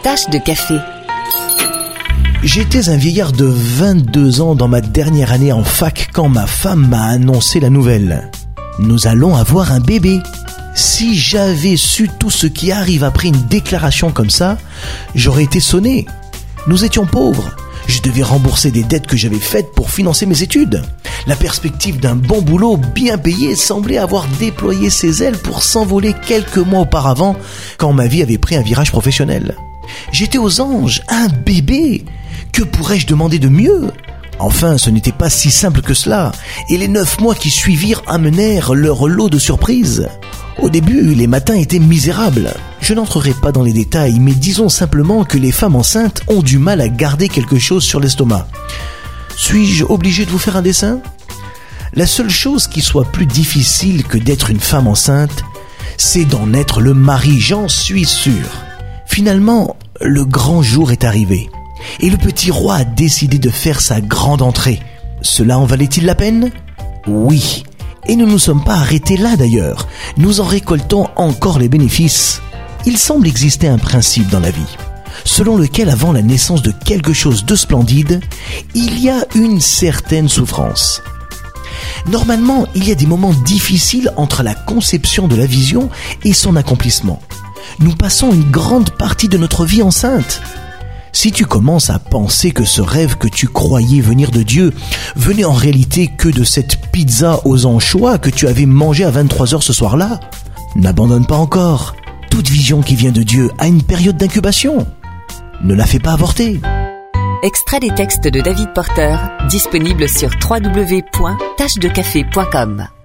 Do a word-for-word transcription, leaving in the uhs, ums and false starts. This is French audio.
Tache de café. J'étais un vieillard de vingt-deux ans dans ma dernière année en fac quand ma femme m'a annoncé la nouvelle. Nous allons avoir un bébé. Si j'avais su tout ce qui arrive après une déclaration comme ça, j'aurais été sonné. Nous étions pauvres. Je devais rembourser des dettes que j'avais faites pour financer mes études. La perspective d'un bon boulot bien payé semblait avoir déployé ses ailes pour s'envoler quelques mois auparavant quand ma vie avait pris un virage professionnel. J'étais aux anges, un bébé. Que pourrais-je demander de mieux ? Enfin, ce n'était pas si simple que cela, et les neuf mois qui suivirent amenèrent leur lot de surprises. Au début, les matins étaient misérables. Je n'entrerai pas dans les détails, mais disons simplement que les femmes enceintes ont du mal à garder quelque chose sur l'estomac. Suis-je obligé de vous faire un dessin ? La seule chose qui soit plus difficile que d'être une femme enceinte, c'est d'en être le mari, j'en suis sûr. Finalement, le grand jour est arrivé, et le petit roi a décidé de faire sa grande entrée. Cela en valait-il la peine ? Oui. Et nous ne nous sommes pas arrêtés là d'ailleurs. Nous en récoltons encore les bénéfices. Il semble exister un principe dans la vie, selon lequel avant la naissance de quelque chose de splendide, il y a une certaine souffrance. Normalement, il y a des moments difficiles entre la conception de la vision et son accomplissement. Nous passons une grande partie de notre vie enceinte. Si tu commences à penser que ce rêve que tu croyais venir de Dieu venait en réalité que de cette pizza aux anchois que tu avais mangée à vingt-trois heures ce soir-là, n'abandonne pas encore. Toute vision qui vient de Dieu a une période d'incubation. Ne la fais pas avorter. Extrait des textes de David Porter, disponible sur w w w point tache de café point com.